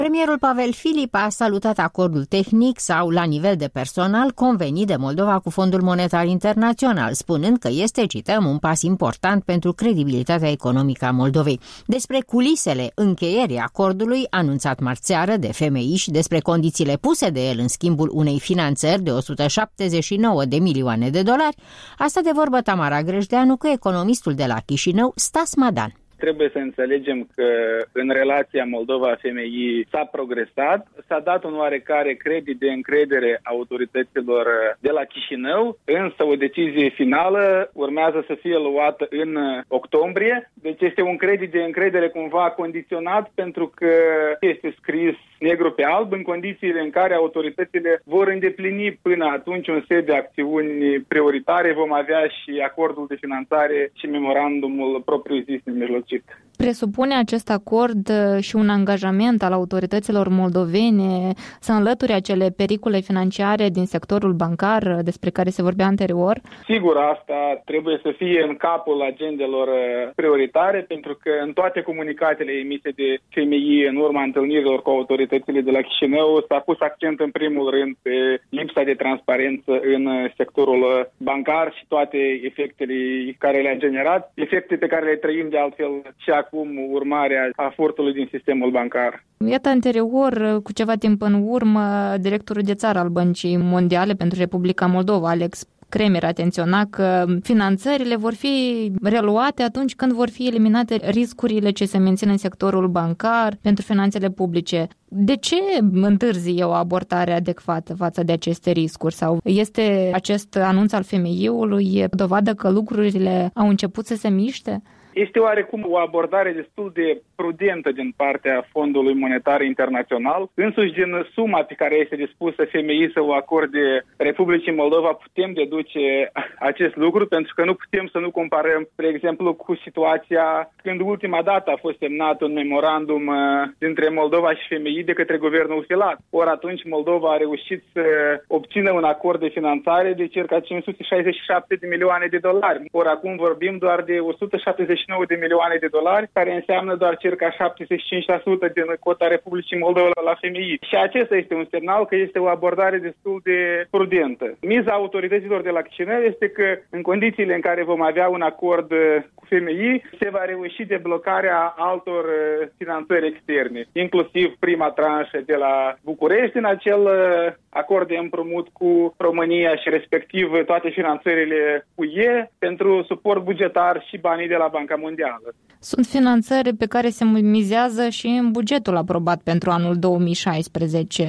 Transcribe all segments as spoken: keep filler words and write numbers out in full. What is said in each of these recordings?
Premierul Pavel Filip a salutat acordul tehnic sau la nivel de personal convenit de Moldova cu Fondul Monetar Internațional, spunând că este, cităm, un pas important pentru credibilitatea economică a Moldovei. Despre culisele încheierii acordului anunțat marțeară de F M I și despre condițiile puse de el în schimbul unei finanțări de o sută șaptezeci și nouă de milioane de dolari, a stat de vorbă Tamara Grăjdeanu cu economistul de la Chișinău, Stas Madan. Trebuie să înțelegem că în relația Moldova-F M I s-a progresat, s-a dat un oarecare credit de încredere autorităților de la Chișinău, însă o decizie finală urmează să fie luată în octombrie. Deci este un credit de încredere cumva condiționat pentru că este scris negru pe alb în condițiile în care autoritățile vor îndeplini până atunci un set de acțiuni prioritare. Vom avea și acordul de finanțare și memorandumul propriu-zis mijlocit. Presupune acest acord și un angajament al autorităților moldovene să înlăture acele pericole financiare din sectorul bancar despre care se vorbea anterior? Sigur, asta trebuie să fie în capul agendelor prioritare, pentru că în toate comunicatele emise de F M I în urma întâlnirilor cu autoritățile de la Chișinău s-a pus accent în primul rând pe lipsa de transparență în sectorul bancar și toate efectele care le-a generat, efecte pe care le trăim de altfel și acum urmarea a furtului din sistemul bancar. Iată, anterior, cu ceva timp în urmă, directorul de țară al Băncii Mondiale pentru Republica Moldova, Alex Kremer, atenționa că finanțările vor fi reluate atunci când vor fi eliminate riscurile ce se mențin în sectorul bancar pentru finanțele publice. De ce întârzie o abordare adecvată față de aceste riscuri? Sau este acest anunț al F M I-ului dovadă că lucrurile au început să se miște? Este oarecum o abordare destul de prudentă din partea Fondului Monetar Internațional. Însuși din suma pe care este dispusă F M I să o acorde Republicii Moldova putem deduce acest lucru, pentru că nu putem să nu comparăm, spre exemplu, cu situația când ultima dată a fost semnat un memorandum dintre Moldova și F M I de către guvernul Filat. Ori atunci Moldova a reușit să obțină un acord de finanțare de circa cinci sute șaizeci și șapte de milioane de dolari. Ori acum vorbim doar de o sută șaptezeci și nouă de milioane de dolari, care înseamnă doar circa șaptezeci și cinci la sută din cota Republicii Moldova la F M I. Și acesta este un semnal că este o abordare destul de prudentă. Miza autorităților de la Chișinău este că în condițiile în care vom avea un acord cu F M I, se va reuși deblocarea altor finanțări externe, inclusiv prima tranșă de la București în acel acord de împrumut cu România și respectiv toate finanțările U E pentru suport bugetar și banii de la Banca Mondială. Sunt finanțări pe care se mizează și în bugetul aprobat pentru anul două mii șaisprezece.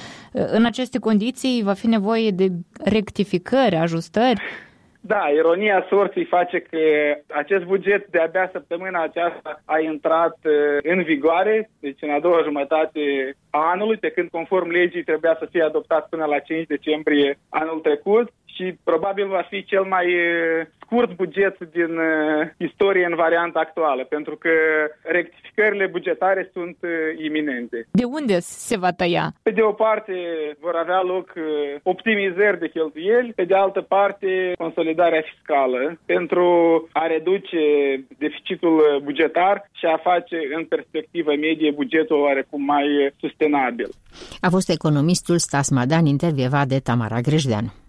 În aceste condiții va fi nevoie de rectificări, ajustări? Da, ironia sorții face că acest buget de-abia săptămâna aceasta a intrat în vigoare, deci în a doua jumătate a anului, pe când conform legii trebuia să fie adoptat până la cinci decembrie anul trecut și probabil va fi cel mai scurt buget din istorie în varianta actuală, pentru că rectificările bugetare sunt iminente. De unde se va tăia? Pe de o parte vor avea loc optimizări de cheltuieli, pe de altă parte consolidarea fiscală pentru a reduce deficitul bugetar și a face în perspectivă medie bugetul oarecum mai sustenabil. A fost economistul Stas Madan, intervievat de Tamara Grăjdeanu.